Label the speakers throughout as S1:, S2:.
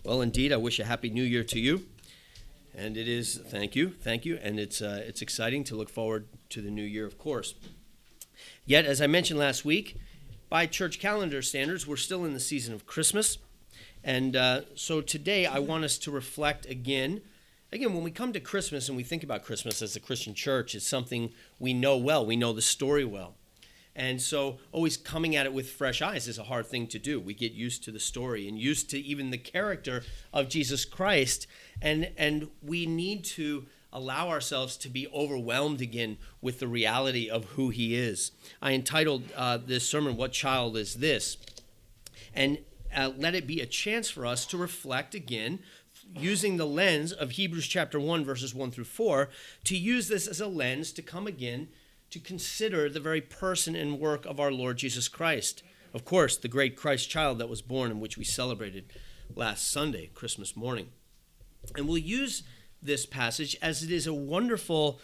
S1: Well, indeed, I wish a happy new year to you. And it is, thank you, and it's exciting to look forward to the new year, of course. Yet, as I mentioned last week, by church calendar standards, we're still in the season of Christmas. And so today I want us to reflect again, when we come to Christmas and we think about Christmas as a Christian church, it's something we know well. We know the story well. And so always coming at it with fresh eyes is a hard thing to do. We get used to the story and used to even the character of Jesus Christ. And we need to allow ourselves to be overwhelmed again with the reality of who he is. I entitled this sermon, "What Child Is This?" And let it be a chance for us to reflect again, using the lens of Hebrews chapter 1, verses 1 through 4, to use this as a lens to come again to consider the very person and work of our Lord Jesus Christ. Of course, the great Christ child that was born and which we celebrated last Sunday, Christmas morning. And we'll use this passage as it is a wonderful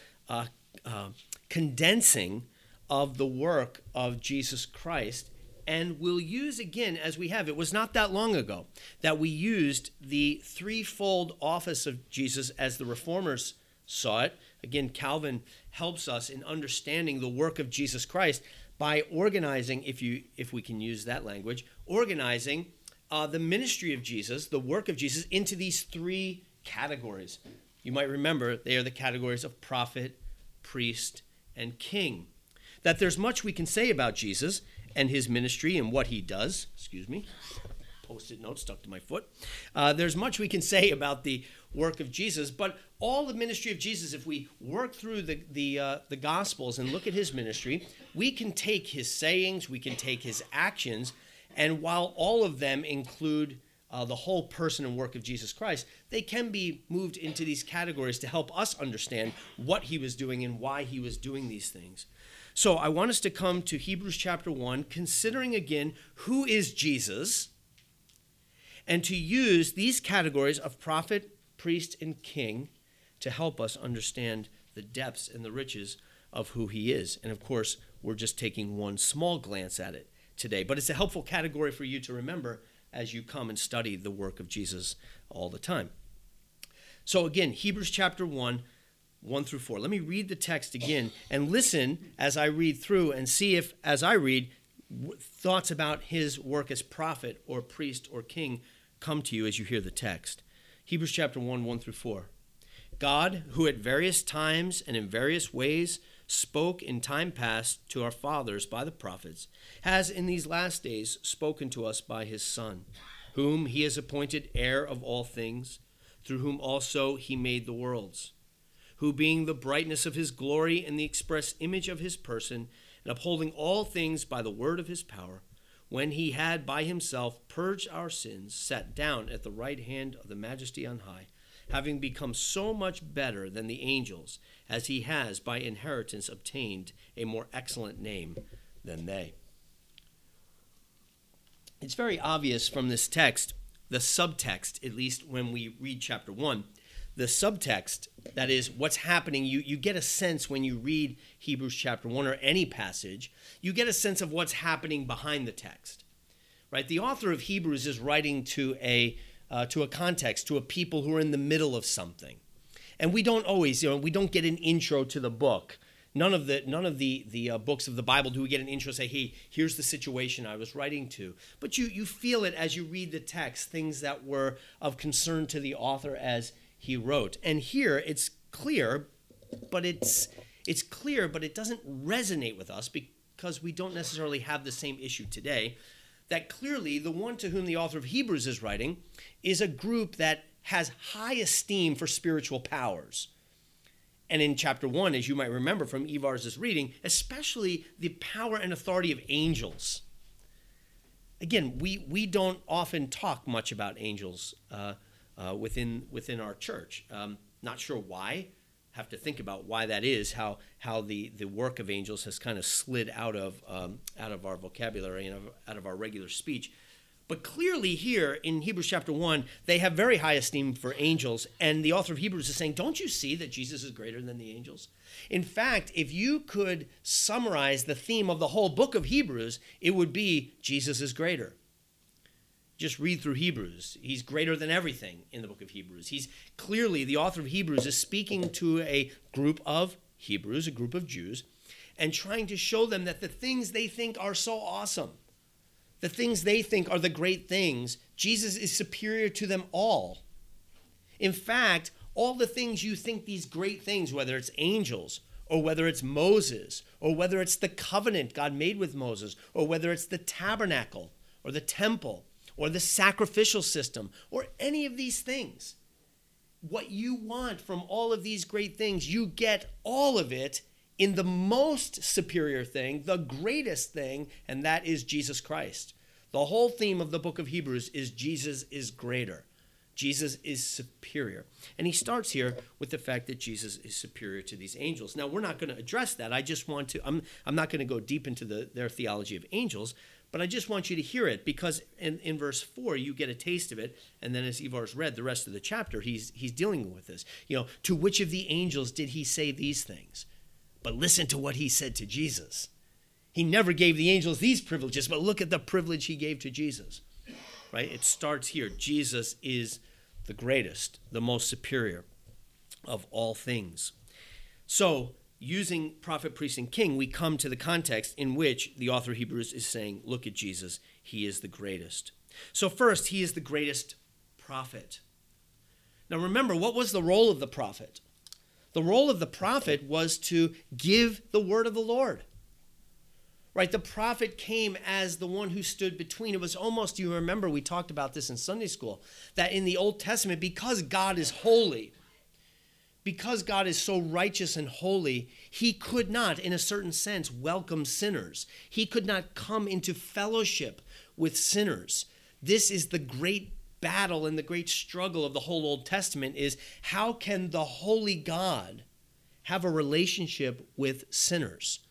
S1: condensing of the work of Jesus Christ. And we'll use again, as we have, it was not that long ago that we used the threefold office of Jesus as the Reformers saw it. Again, Calvin helps us in understanding the work of Jesus Christ by organizing, if we can use that language, organizing the ministry of Jesus, the work of Jesus, into these three categories. You might remember they are the categories of prophet, priest, and king. That there's much we can say about Jesus and his ministry and what he does. Post-it note stuck to my foot. There's much we can say about the work of Jesus, but all the ministry of Jesus, if we work through the Gospels and look at his ministry, we can take his sayings, we can take his actions, and while all of them include the whole person and work of Jesus Christ, they can be moved into these categories to help us understand what he was doing and why he was doing these things. So I want us to come to Hebrews chapter 1, considering again who is Jesus, and to use these categories of prophet, priest, and king to help us understand the depths and the riches of who he is. And of course, we're just taking one small glance at it today, but it's a helpful category for you to remember as you come and study the work of Jesus all the time. So again, Hebrews chapter 1, 1 through 4. Let me read the text again and listen as I read through and see if, as I read, thoughts about his work as prophet or priest or king come to you as you hear the text. Hebrews chapter 1, 1 through 4. God, who at various times and in various ways spoke in time past to our fathers by the prophets, has in these last days spoken to us by his Son, whom he has appointed heir of all things, through whom also he made the worlds, who being the brightness of his glory and the express image of his person, and upholding all things by the word of his power, when he had by himself purged our sins, sat down at the right hand of the Majesty on high, having become so much better than the angels, as he has by inheritance obtained a more excellent name than they. It's very obvious from this text, the subtext, at least when we read chapter 1, the subtext, that is what's happening, you get a sense when you read Hebrews chapter 1 or any passage, you get a sense of what's happening behind the text, right? The author of Hebrews is writing to a context, to a people who are in the middle of something. And we don't always, we don't get an intro to the book. None of the books of the Bible do we get an intro, say, hey, here's the situation I was writing to. But you feel it as you read the text, things that were of concern to the author as he wrote. And here it's clear, but it doesn't resonate with us because we don't necessarily have the same issue today, that clearly the one to whom the author of Hebrews is writing is a group that has high esteem for spiritual powers. And in chapter 1, as you might remember from Ivar's reading, especially the power and authority of angels. Again, we don't often talk much about angels within our church. Not sure why. Have to think about why that is. How the work of angels has kind of slid out of our vocabulary and out of our regular speech. But clearly here in Hebrews chapter 1, they have very high esteem for angels, and the author of Hebrews is saying, don't you see that Jesus is greater than the angels? In fact, if you could summarize the theme of the whole book of Hebrews, it would be Jesus is greater. Just read through Hebrews. He's greater than everything in the book of Hebrews. He's clearly, the author of Hebrews is speaking to a group of Hebrews, a group of Jews, and trying to show them that the things they think are so awesome, the things they think are the great things, Jesus is superior to them all. In fact, all the things you think these great things, whether it's angels, or whether it's Moses, or whether it's the covenant God made with Moses, or whether it's the tabernacle, or the temple, or the sacrificial system, or any of these things, what you want from all of these great things, you get all of it in the most superior thing, the greatest thing, and that is Jesus Christ. The whole theme of the book of Hebrews is Jesus is greater. Jesus is superior. And he starts here with the fact that Jesus is superior to these angels. Now, we're not going to address that. I just want to, I'm not going to go deep into their theology of angels, but I just want you to hear it, because in verse 4, you get a taste of it. And then as Ivar's read the rest of the chapter, he's dealing with this. To which of the angels did he say these things? But listen to what he said to Jesus. He never gave the angels these privileges, but look at the privilege he gave to Jesus. Right? It starts here. Jesus is the greatest, the most superior of all things. So, using prophet, priest, and king, we come to the context in which the author of Hebrews is saying, look at Jesus, he is the greatest. So first, he is the greatest prophet. Now remember, what was the role of the prophet? The role of the prophet was to give the word of the Lord. Right? The prophet came as the one who stood between. It was almost, you remember, we talked about this in Sunday school, that in the Old Testament, because God is holy, because God is so righteous and holy, he could not, in a certain sense, welcome sinners. He could not come into fellowship with sinners. This is the great battle and the great struggle of the whole Old Testament, is how can the holy God have a relationship with sinners?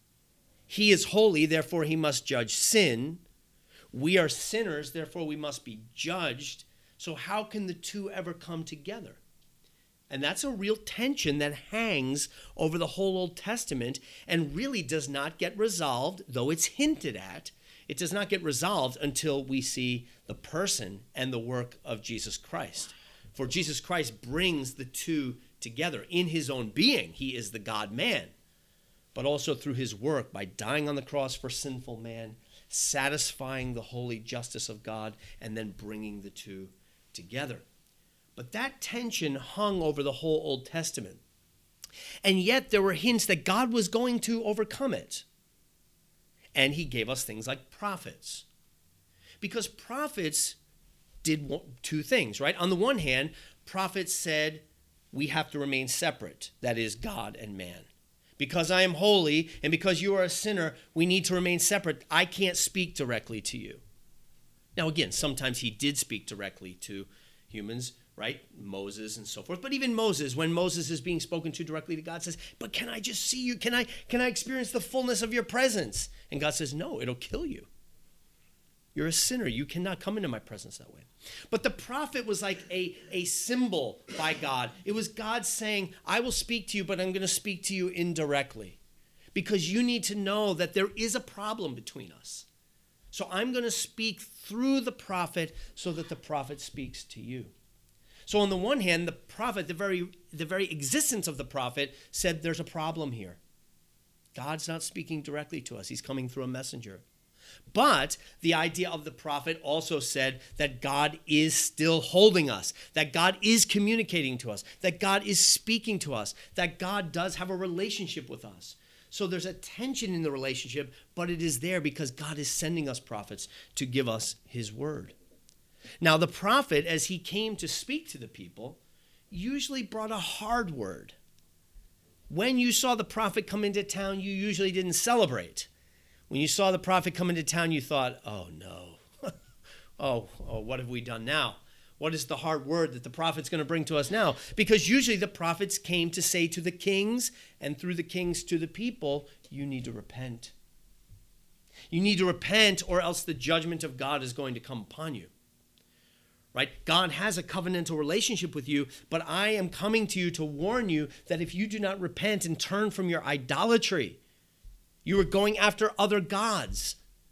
S1: He is holy, therefore he must judge sin. We are sinners, therefore we must be judged. So how can the two ever come together? And that's a real tension that hangs over the whole Old Testament and really does not get resolved, though it's hinted at. It does not get resolved until we see the person and the work of Jesus Christ. For Jesus Christ brings the two together in his own being. He is the God-man, but also through his work by dying on the cross for sinful man, satisfying the holy justice of God, and then bringing the two together. But that tension hung over the whole Old Testament. And yet there were hints that God was going to overcome it. And he gave us things like prophets. Because prophets did two things, right? On the one hand, prophets said, we have to remain separate. That is, God and man. Because I am holy and because you are a sinner, we need to remain separate. I can't speak directly to you. Now, again, sometimes he did speak directly to humans, right? Moses and so forth. But even Moses, when Moses is being spoken to directly to God, says, but can I just see you? Can I experience the fullness of your presence? And God says, no, it'll kill you. You're a sinner. You cannot come into my presence that way. But the prophet was like a symbol by God. It was God saying, I will speak to you, but I'm going to speak to you indirectly. Because you need to know that there is a problem between us. So I'm going to speak through the prophet so that the prophet speaks to you. So on the one hand, the prophet, the very existence of the prophet said there's a problem here. God's not speaking directly to us. He's coming through a messenger. But the idea of the prophet also said that God is still holding us, that God is communicating to us, that God is speaking to us, that God does have a relationship with us. So there's a tension in the relationship, but it is there because God is sending us prophets to give us his word. Now, the prophet, as he came to speak to the people, usually brought a hard word. When you saw the prophet come into town, you usually didn't celebrate. When you saw the prophet come into town, you thought, oh no, oh, what have we done now? What is the hard word that the prophet's going to bring to us now? Because usually the prophets came to say to the kings and through the kings to the people, you need to repent. You need to repent or else the judgment of God is going to come upon you. Right? God has a covenantal relationship with you, but I am coming to you to warn you that if you do not repent and turn from your idolatry, you are going after other gods.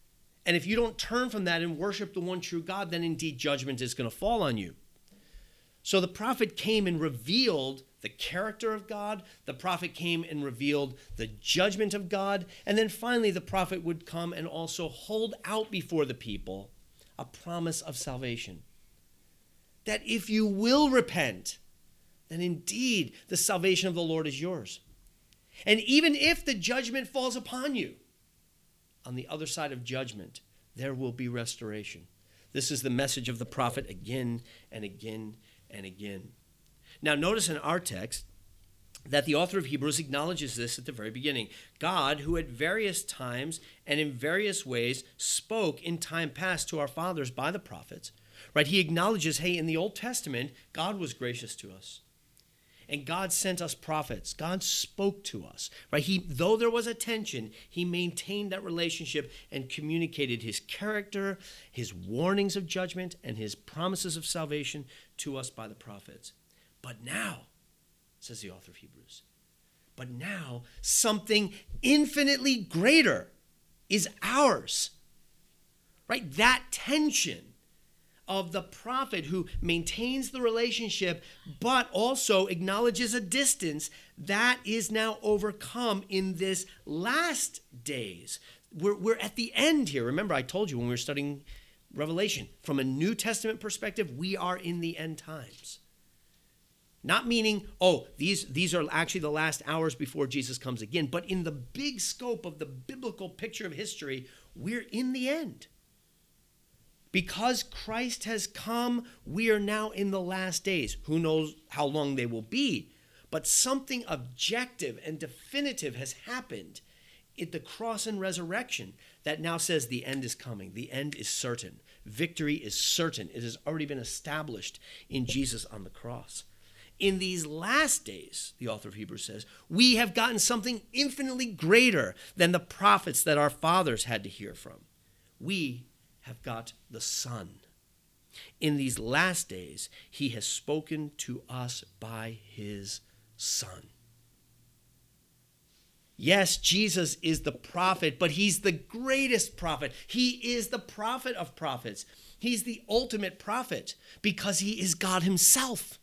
S1: And if you don't turn from that and worship the one true God, then indeed judgment is going to fall on you. So the prophet came and revealed the character of God. The prophet came and revealed the judgment of God. And then finally, the prophet would come and also hold out before the people a promise of salvation. That if you will repent, then indeed the salvation of the Lord is yours. And even if the judgment falls upon you, on the other side of judgment, there will be restoration. This is the message of the prophet again and again and again. Now, notice in our text that the author of Hebrews acknowledges this at the very beginning. God, who at various times and in various ways spoke in time past to our fathers by the prophets, right? He acknowledges, hey, in the Old Testament, God was gracious to us. And God sent us prophets. God spoke to us, right? Though there was a tension, he maintained that relationship and communicated his character, his warnings of judgment, and his promises of salvation to us by the prophets. But now, says the author of Hebrews, but now something infinitely greater is ours, right? That tension of the prophet who maintains the relationship but also acknowledges a distance, that is now overcome in this last days. We're at the end here. Remember, I told you when we were studying Revelation, from a New Testament perspective, we are in the end times. Not meaning, these are actually the last hours before Jesus comes again, but in the big scope of the biblical picture of history, we're in the end. Because Christ has come, we are now in the last days. Who knows how long they will be? But something objective and definitive has happened at the cross and resurrection that now says the end is coming. The end is certain. Victory is certain. It has already been established in Jesus on the cross. In these last days, the author of Hebrews says, we have gotten something infinitely greater than the prophets that our fathers had to hear from. We have got the Son. In these last days, he has spoken to us by his Son. Yes, Jesus is the prophet, but he's the greatest prophet. He is the prophet of prophets. He's the ultimate prophet because he is God himself.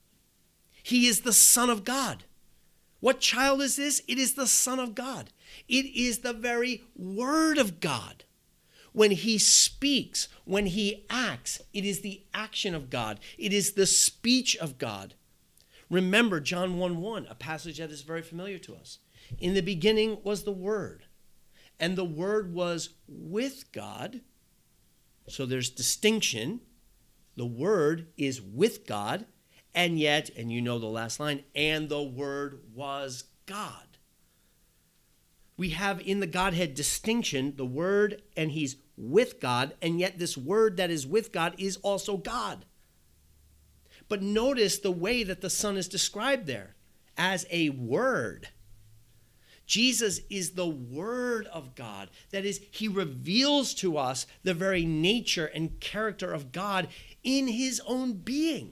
S1: He is the Son of God. What child is this? It is the Son of God. It is the very Word of God. When he speaks, when he acts, it is the action of God. It is the speech of God. Remember John 1:1, a passage that is very familiar to us. In the beginning was the Word, and the Word was with God. So there's distinction. The Word is with God, and yet, and you know the last line, and the Word was God. We have in the Godhead distinction, the Word, and he's with God, and yet this Word that is with God is also God. But notice the way that the Son is described there, as a Word. Jesus is the Word of God. That is, he reveals to us the very nature and character of God in his own being.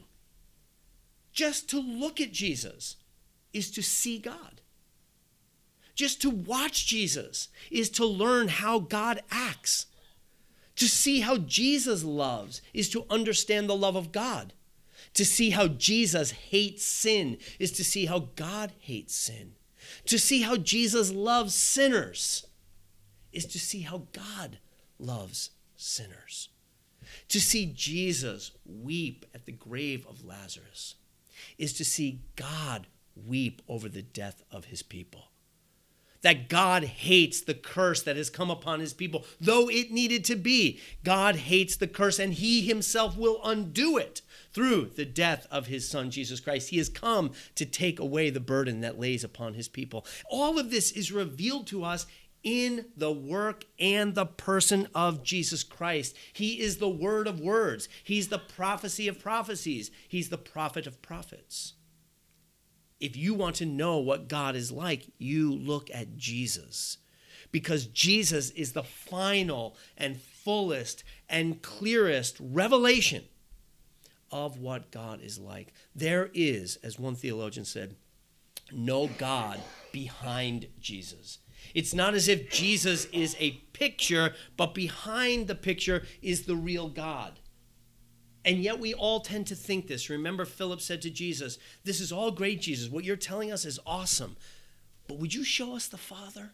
S1: Just to look at Jesus is to see God. Just to watch Jesus is to learn how God acts. To see how Jesus loves is to understand the love of God. To see how Jesus hates sin is to see how God hates sin. To see how Jesus loves sinners is to see how God loves sinners. To see Jesus weep at the grave of Lazarus is to see God weep over the death of his people. That God hates the curse that has come upon his people, though it needed to be. God hates the curse, and he himself will undo it through the death of his Son, Jesus Christ. He has come to take away the burden that lays upon his people. All of this is revealed to us in the work and the person of Jesus Christ. He is the Word of words. He's the prophecy of prophecies. He's the prophet of prophets. If you want to know what God is like, you look at Jesus. Because Jesus is the final and fullest and clearest revelation of what God is like. There is, as one theologian said, no God behind Jesus. It's not as if Jesus is a picture, but behind the picture is the real God. And yet we all tend to think this. Remember, Philip said to Jesus, "This is all great, Jesus. What you're telling us is awesome. But would you show us the Father?"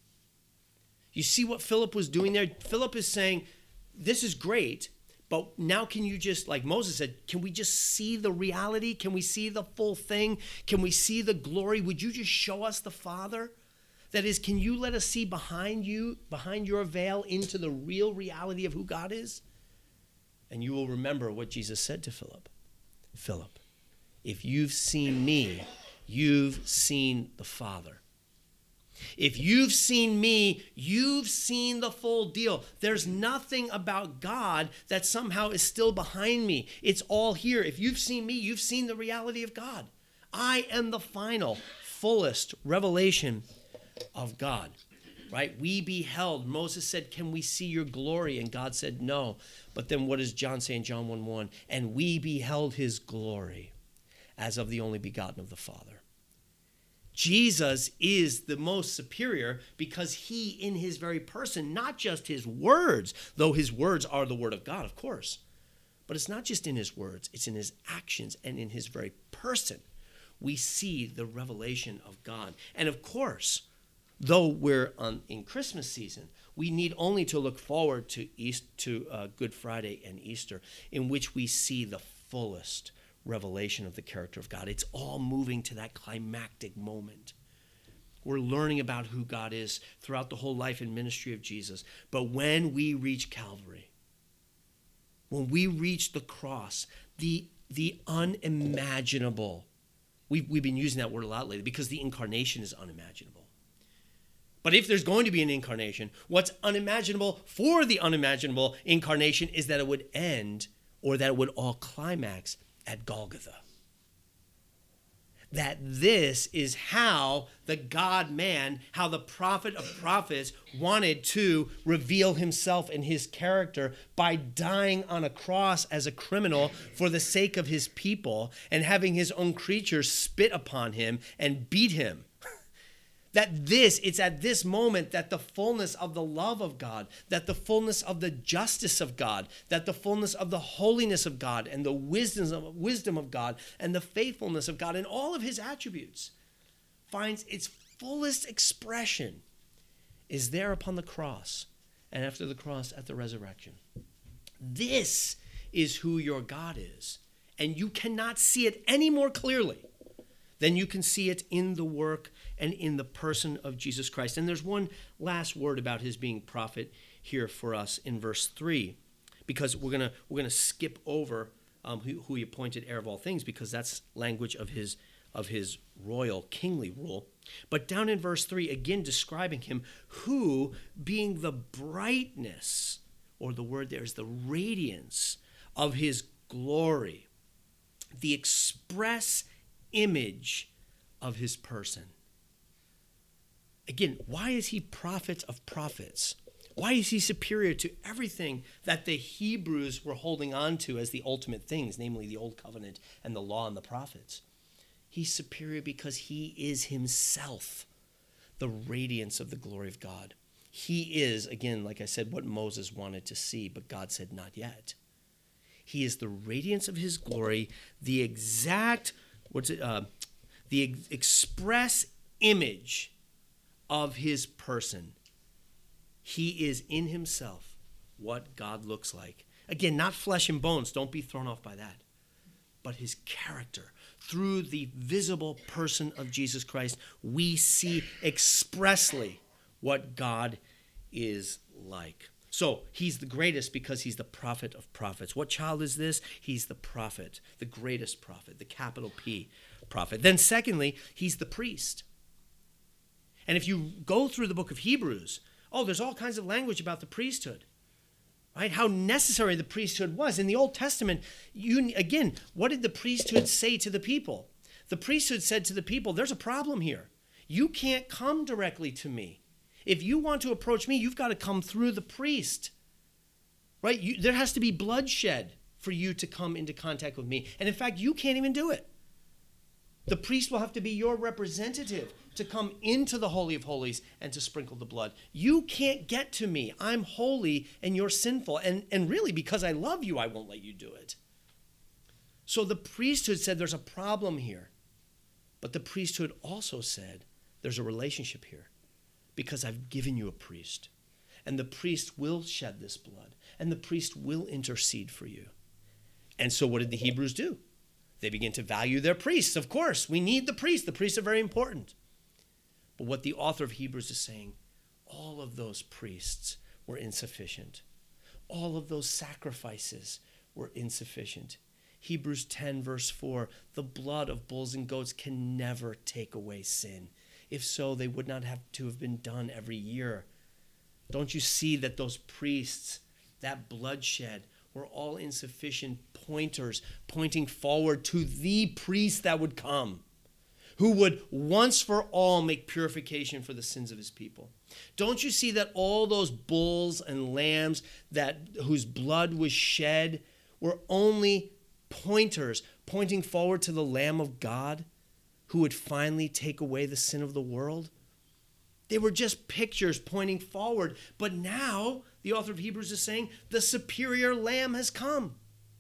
S1: You see what Philip was doing there? Philip is saying, this is great, but now can you just, like Moses said, can we just see the reality? Can we see the full thing? Can we see the glory? Would you just show us the Father? That is, can you let us see behind you, behind your veil, into the real reality of who God is? And you will remember what Jesus said to Philip. Philip, if you've seen me, you've seen the Father. If you've seen me, you've seen the full deal. There's nothing about God that somehow is still behind me. It's all here. If you've seen me, you've seen the reality of God. I am the final, fullest revelation of God, right? We beheld. Moses said, "Can we see your glory?" And God said, "No." But then what does John say in John 1:1? "And we beheld his glory as of the only begotten of the Father." Jesus is the most superior because he, in his very person, not just his words, though his words are the word of God, of course, but it's not just in his words, it's in his actions and in his very person. We see the revelation of God. And of course, though we're in Christmas season, we need only to look forward to Good Friday and Easter, in which we see the fullest revelation of the character of God. It's all moving to that climactic moment. We're learning about who God is throughout the whole life and ministry of Jesus. But when we reach Calvary, when we reach the cross, the unimaginable, we've been using that word a lot lately because the incarnation is unimaginable. But if there's going to be an incarnation, what's unimaginable for the unimaginable incarnation is that it would end, or that it would all climax at Golgotha. That this is how the God-man, how the prophet of prophets wanted to reveal himself and his character by dying on a cross as a criminal for the sake of his people and having his own creatures spit upon him and beat him. It's at this moment that the fullness of the love of God, that the fullness of the justice of God, that the fullness of the holiness of God and the wisdom of God and the faithfulness of God and all of his attributes finds its fullest expression is there upon the cross, and after the cross at the resurrection. This is who your God is, and you cannot see it any more clearly than you can see it in the work and in the person of Jesus Christ. And there's one last word about his being prophet here for us in verse 3, because we're gonna skip over who he appointed heir of all things, because that's language of his royal kingly rule. But down in verse 3, again describing him, who, being the brightness, or the word there is the radiance of his glory, the express image of his person. Again, why is he prophet of prophets? Why is he superior to everything that the Hebrews were holding on to as the ultimate things, namely the Old Covenant and the law and the prophets? He's superior because he is himself the radiance of the glory of God. He is, again, like I said, what Moses wanted to see, but God said not yet. He is the radiance of his glory, the exact the express image of his person. He is in himself what God looks like. Again, not flesh and bones. Don't be thrown off by that. But his character. Through the visible person of Jesus Christ, we see expressly what God is like. So he's the greatest because he's the prophet of prophets. What child is this? He's the prophet, the greatest prophet, the capital P prophet. Then secondly, he's the priest. And if you go through the book of Hebrews, there's all kinds of language about the priesthood, right? How necessary the priesthood was. In the Old Testament, again, what did the priesthood say to the people? The priesthood said to the people, there's a problem here. You can't come directly to me. If you want to approach me, you've got to come through the priest, right? There has to be bloodshed for you to come into contact with me. And in fact, you can't even do it. The priest will have to be your representative to come into the Holy of Holies and to sprinkle the blood. You can't get to me. I'm holy and you're sinful. And really, because I love you, I won't let you do it. So the priesthood said there's a problem here. But the priesthood also said there's a relationship here because I've given you a priest. And the priest will shed this blood. And the priest will intercede for you. And so what did the Hebrews do? They begin to value their priests. Of course, we need the priests. The priests are very important. But what the author of Hebrews is saying, all of those priests were insufficient. All of those sacrifices were insufficient. Hebrews 10 verse 4, the blood of bulls and goats can never take away sin. If so, they would not have to have been done every year. Don't you see that those priests, that bloodshed, were all insufficient pointers pointing forward to the priest that would come, who would once for all make purification for the sins of his people. Don't you see that all those bulls and lambs whose blood was shed were only pointers pointing forward to the Lamb of God who would finally take away the sin of the world? They were just pictures pointing forward. But now, the author of Hebrews is saying, the superior lamb has come.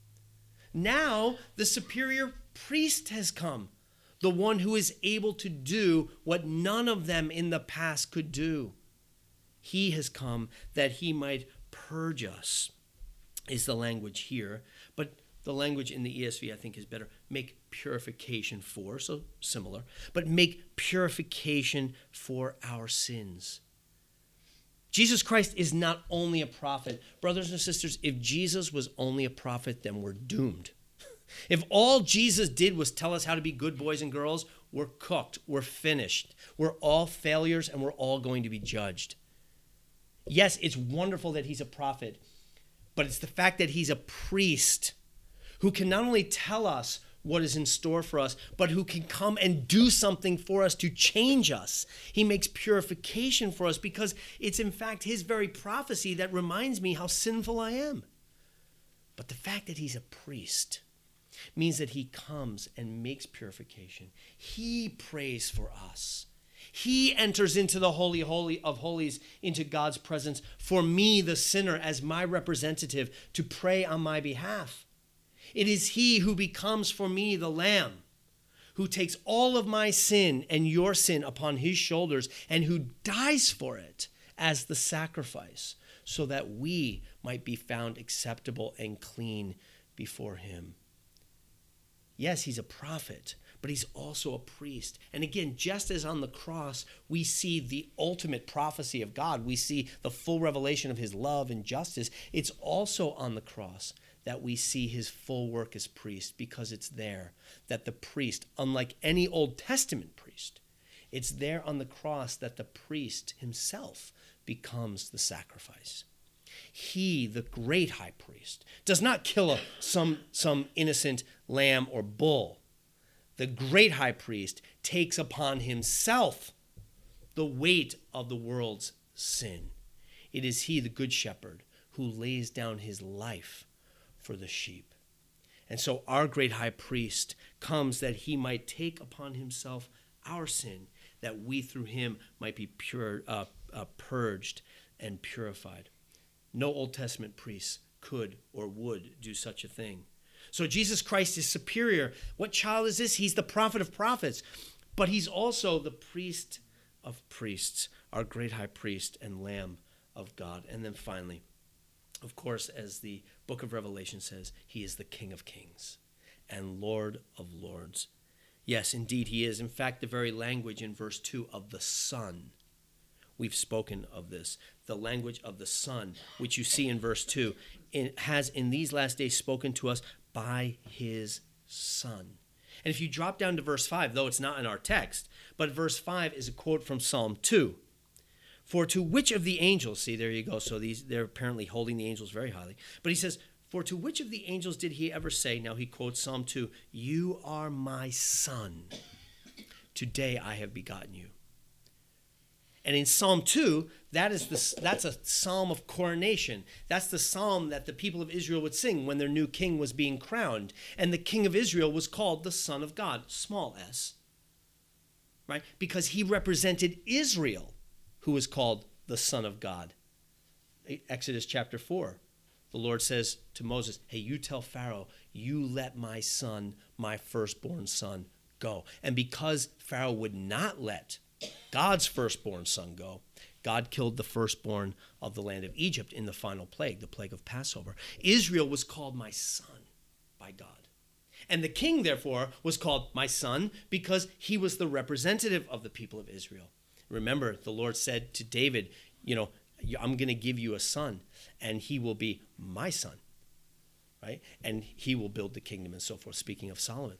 S1: Now, the superior priest has come. The one who is able to do what none of them in the past could do. He has come that he might purge us, is the language here. But the language in the ESV, I think, is better. Make purification for, so similar, but make purification for our sins. Jesus Christ is not only a prophet. Brothers and sisters, if Jesus was only a prophet, then we're doomed. If all Jesus did was tell us how to be good boys and girls, we're cooked, we're finished. We're all failures and we're all going to be judged. Yes, it's wonderful that he's a prophet, but it's the fact that he's a priest who can not only tell us what is in store for us, but who can come and do something for us to change us. He makes purification for us because it's in fact his very prophecy that reminds me how sinful I am. But the fact that he's a priest means that he comes and makes purification. He prays for us. He enters into the Holy of Holies, into God's presence for me, the sinner, as my representative to pray on my behalf. It is he who becomes for me the Lamb, who takes all of my sin and your sin upon his shoulders and who dies for it as the sacrifice so that we might be found acceptable and clean before him. Yes, he's a prophet, but he's also a priest. And again, just as on the cross, we see the ultimate prophecy of God, we see the full revelation of his love and justice, it's also on the cross that we see his full work as priest, because it's there that the priest, unlike any Old Testament priest, it's there on the cross that the priest himself becomes the sacrifice. He, the great high priest, does not kill some innocent lamb or bull. The great high priest takes upon himself the weight of the world's sin. It is he, the good shepherd, who lays down his life for the sheep. And so our great high priest comes that he might take upon himself our sin, that we through him might be purged and purified. No Old Testament priest could or would do such a thing. So Jesus Christ is superior. What child is this? He's the prophet of prophets, but he's also the priest of priests, our great high priest and Lamb of God. And then finally, of course, as the book of Revelation says, he is the King of kings and Lord of lords. Yes, indeed he is. In fact, the very language in verse 2 of the Son, we've spoken of this. The language of the Son, which you see in verse 2, has in these last days spoken to us by his Son. And if you drop down to verse 5, though it's not in our text, but verse 5 is a quote from Psalm 2. For to which of the angels, see, there you go. So they're apparently holding the angels very highly. But he says, for to which of the angels did he ever say, now he quotes Psalm 2, you are my son. Today I have begotten you. And in Psalm 2, that's a psalm of coronation. That's the psalm that the people of Israel would sing when their new king was being crowned. And the king of Israel was called the Son of God, small s, right? Because he represented Israel, who was called the Son of God. Exodus chapter 4, the Lord says to Moses, hey, you tell Pharaoh, you let my son, my firstborn son, go. And because Pharaoh would not let God's firstborn son go, God killed the firstborn of the land of Egypt in the final plague, the plague of Passover. Israel was called my son by God. And the king, therefore, was called my son because he was the representative of the people of Israel. Remember, the Lord said to David, I'm going to give you a son, and he will be my son, right? And he will build the kingdom and so forth, speaking of Solomon.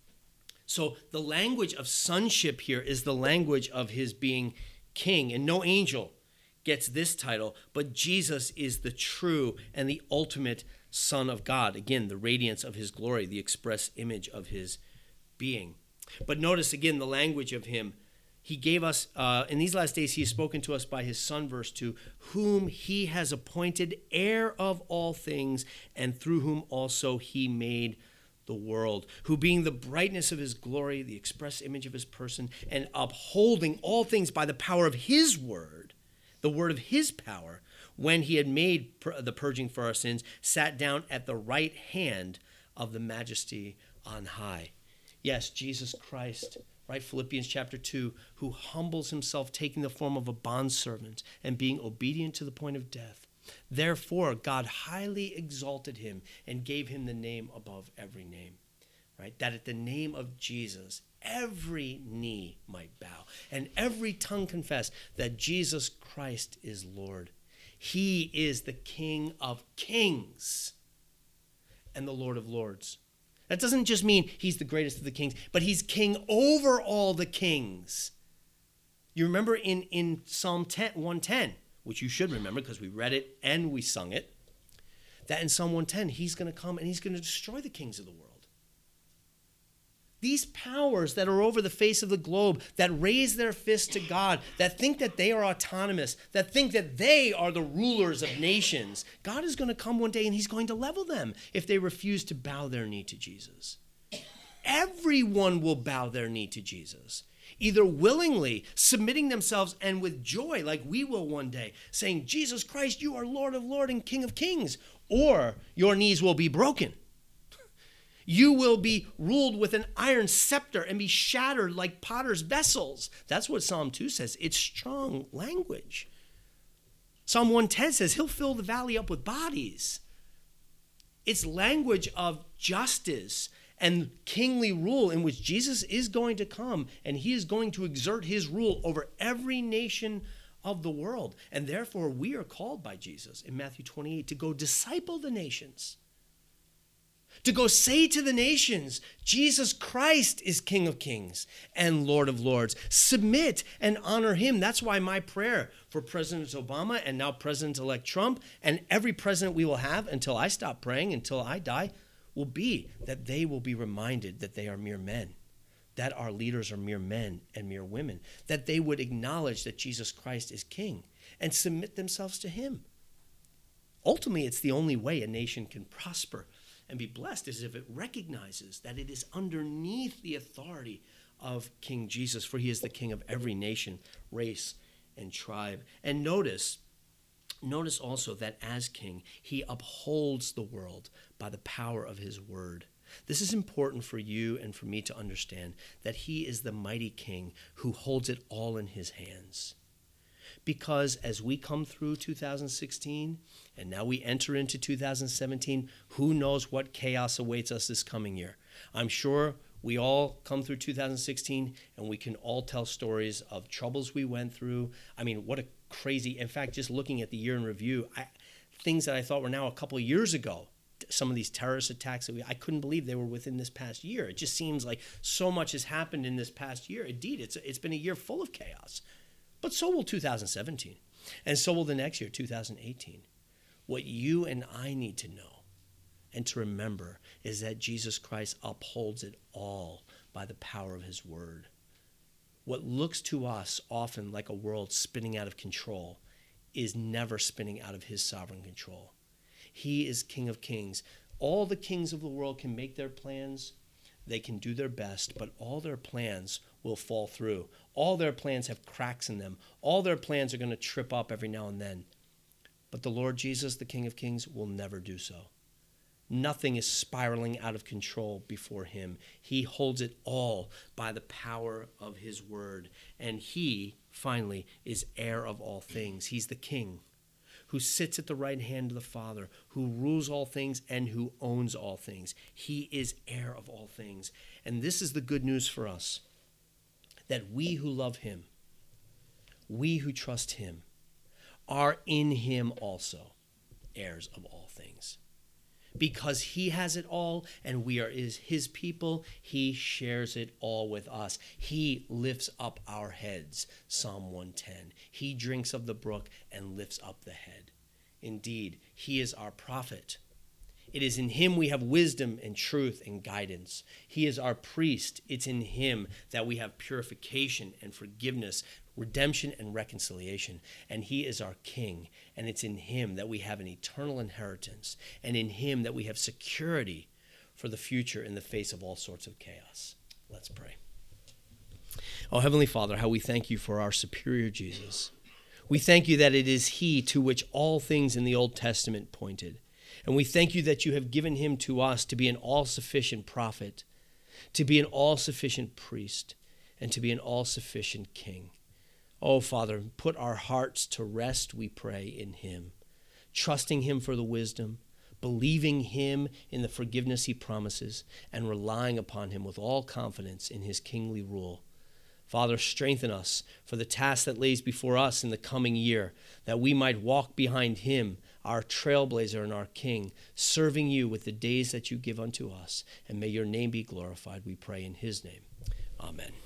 S1: So the language of sonship here is the language of his being king. And no angel gets this title, but Jesus is the true and the ultimate Son of God. Again, the radiance of his glory, the express image of his being. But notice again the language of him. He gave us, in these last days, he has spoken to us by his Son, verse 2, whom he has appointed heir of all things, and through whom also he made the world, who being the brightness of his glory, the express image of his person, and upholding all things by the power of his word, the word of his power, when he had made the purging for our sins, sat down at the right hand of the majesty on high. Yes, Jesus Christ, right? Philippians chapter 2, who humbles himself, taking the form of a bondservant and being obedient to the point of death. Therefore, God highly exalted him and gave him the name above every name, right? That at the name of Jesus, every knee might bow and every tongue confess that Jesus Christ is Lord. He is the King of kings and the Lord of lords. That doesn't just mean he's the greatest of the kings, but he's king over all the kings. You remember in Psalm 110, which you should remember because we read it and we sung it, that in Psalm 110, he's going to come and he's going to destroy the kings of the world. These powers that are over the face of the globe, that raise their fists to God, that think that they are autonomous, that think that they are the rulers of nations, God is going to come one day and he's going to level them if they refuse to bow their knee to Jesus. Everyone will bow their knee to Jesus, either willingly submitting themselves and with joy like we will one day, saying, Jesus Christ, you are Lord of lords and King of kings, or your knees will be broken. You will be ruled with an iron scepter and be shattered like potter's vessels. That's what Psalm 2 says. It's strong language. Psalm 110 says he'll fill the valley up with bodies. It's language of justice and kingly rule in which Jesus is going to come, and he is going to exert his rule over every nation of the world. And therefore, we are called by Jesus in Matthew 28 to go disciple the nations. To go say to the nations, Jesus Christ is King of kings and Lord of lords. Submit and honor him. That's why my prayer for President Obama and now President-elect Trump and every president we will have until I stop praying, until I die, will be that they will be reminded that they are mere men, that our leaders are mere men and mere women, that they would acknowledge that Jesus Christ is King and submit themselves to him. Ultimately, it's the only way a nation can prosper and be blessed is if it recognizes that it is underneath the authority of King Jesus, for he is the King of every nation, race, and tribe. And notice also that as King, he upholds the world by the power of his word. This is important for you and for me to understand, that he is the mighty King who holds it all in his hands. Because as we come through 2016, and now we enter into 2017, who knows what chaos awaits us this coming year. I'm sure we all come through 2016, and we can all tell stories of troubles we went through. I mean, what a crazy, in fact, just looking at the year in review, things that I thought were now a couple of years ago, some of these terrorist attacks, I couldn't believe they were within this past year. It just seems like so much has happened in this past year. Indeed, it's been a year full of chaos. But so will 2017, and so will the next year, 2018. What you and I need to know and to remember is that Jesus Christ upholds it all by the power of his word. What looks to us often like a world spinning out of control is never spinning out of his sovereign control. He is King of Kings. All the kings of the world can make their plans. They can do their best, but all their plans will fall through. All their plans have cracks in them. All their plans are going to trip up every now and then. But the Lord Jesus, the King of Kings, will never do so. Nothing is spiraling out of control before him. He holds it all by the power of his word. And he, finally, is heir of all things. He's the king who sits at the right hand of the Father, who rules all things and who owns all things. He is heir of all things. And this is the good news for us, that we who love him, we who trust him, are in him also heirs of all things. Because he has it all and we are his people, he shares it all with us. He lifts up our heads, Psalm 110. He drinks of the brook and lifts up the head. Indeed, he is our prophet. It is in him we have wisdom and truth and guidance. He is our priest. It's in him that we have purification and forgiveness, redemption and reconciliation. And he is our king. And it's in him that we have an eternal inheritance. And in him that we have security for the future in the face of all sorts of chaos. Let's pray. Oh, Heavenly Father, how we thank you for our superior Jesus. We thank you that it is he to which all things in the Old Testament pointed. And we thank you that you have given him to us to be an all-sufficient prophet, to be an all-sufficient priest, and to be an all-sufficient king. Oh, Father, put our hearts to rest, we pray, in him, trusting him for the wisdom, believing him in the forgiveness he promises, and relying upon him with all confidence in his kingly rule. Father, strengthen us for the task that lays before us in the coming year, that we might walk behind him, our trailblazer and our king, serving you with the days that you give unto us. And may your name be glorified, we pray in his name. Amen.